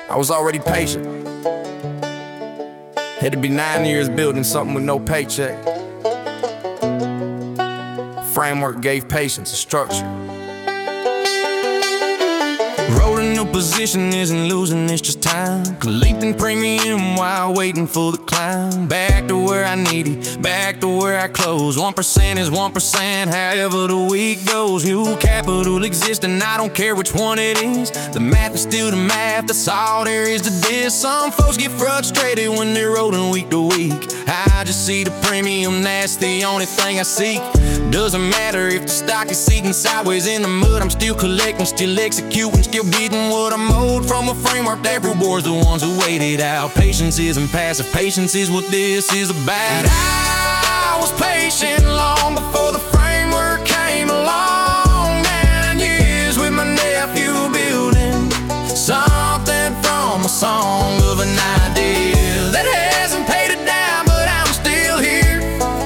I was already patient. Had to be 9 years building something with no paycheck. Framework gave patience a structure. Rolling up position isn't losing, it's just time. Collecting premium while waiting for the climb. Back to where I needed, back to where I close. 1% is 1%, however the week goes. New capital exists and I don't care which one it is. The math is still the math, that's all there is to this. Some folks get frustrated when they're rolling week to week. I just see the premium, that's the only thing I seek. Doesn't matter if the stock is sinking sideways in the mud. I'm still collecting, still executing, still getting what I'm owed from a framework that rewards the ones who wait it out. Patience isn't passive, patience is what this is about. I was patient long before the framework came along. 9 years with my nephew building something from a song of an idea that hasn't paid a dime, but I'm still here.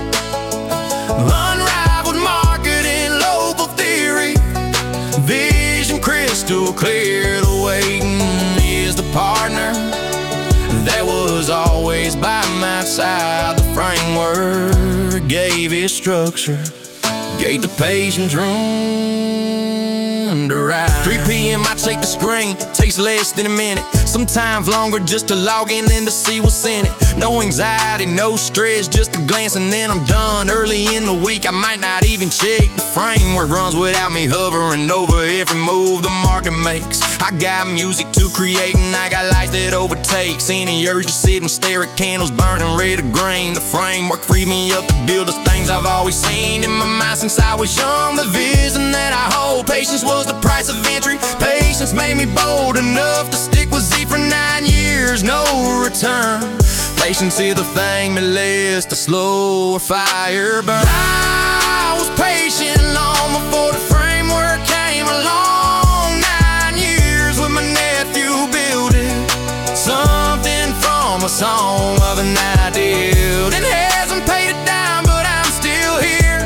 Unrivaled marketing, local theory, vision crystal clear. The waiting is the partner that was always by my side. The framework gave it structure, gave the patience room to ride. 3 p.m. I check the screen, takes less than a minute, sometimes longer just to log in and to see what's in it. No anxiety, no stress, just a glance and then I'm done. Early in the week I might not even check. The framework runs without me hovering over every move the market makes. I got music to create and I got lights that overtakes any urge to sit and stare at candles burning red or green. The framework freed me up to build the things I've always seen in my mind since I was young. The vision that I hold, patience was the price of entry. Patience made me bold enough to stick with Z for 9 years, no return. Patience is the thing that lets the slower fire burn. I was patient long before the framework came along. 9 years with my nephew building something from a song of an ideal that hasn't paid a dime, but I'm still here.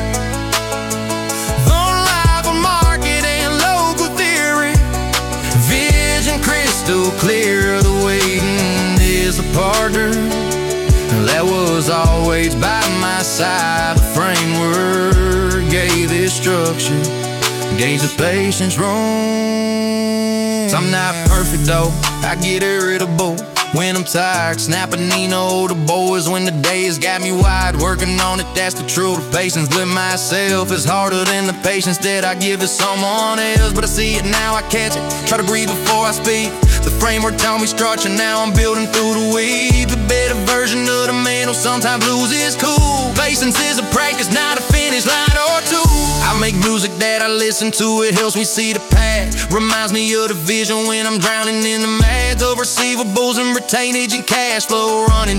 Unrivaled market and local theory, vision crystal clear. The waiting is a partner that was always by my side. The framework gave it structure, gave the patience room. I'm not perfect though, I get irritable when I'm tired, snapping Nino the boys when the day has got me wide. Working on it, that's the truth. The patience with myself is harder than the patience that I give to someone else. But I see it now, I catch it, try to breathe before I speak. The framework taught me structure, now I'm building through the weed. The better version of the man who sometimes loses cool. Patience is a practice, not a finish line or two. I make music that I listen to, it helps me see the path. Reminds me of the vision when I'm drowning in the math of receivables and retainage and cash flow running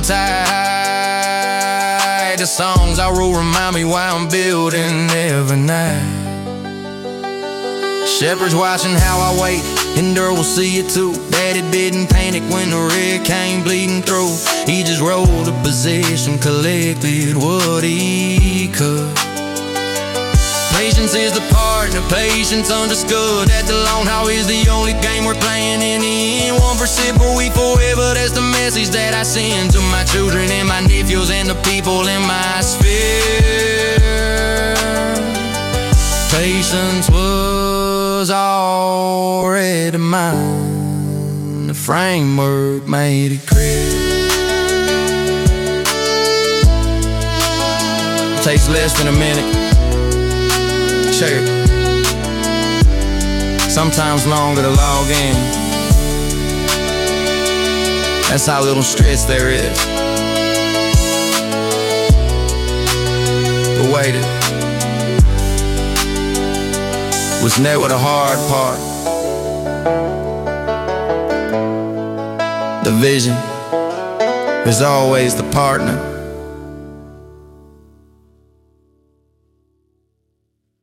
tight. The songs I wrote remind me why I'm building every night. Shepherds watching how I wait, and Earl will see it too. Daddy didn't panic when the red came bleeding through. He just rolled a position, collected what he could. Patience is the partner, patience understood. That the long haul is the only game we're playing in the end. 1% per week forever, that's the message that I send to my children and my nephews and the people in my sphere. Patience was already mine, the framework made it clear. Takes less than a minute, check it. Sometimes longer to log in. That's how little stress there is. But waited was met with a hard part. The vision is always the partner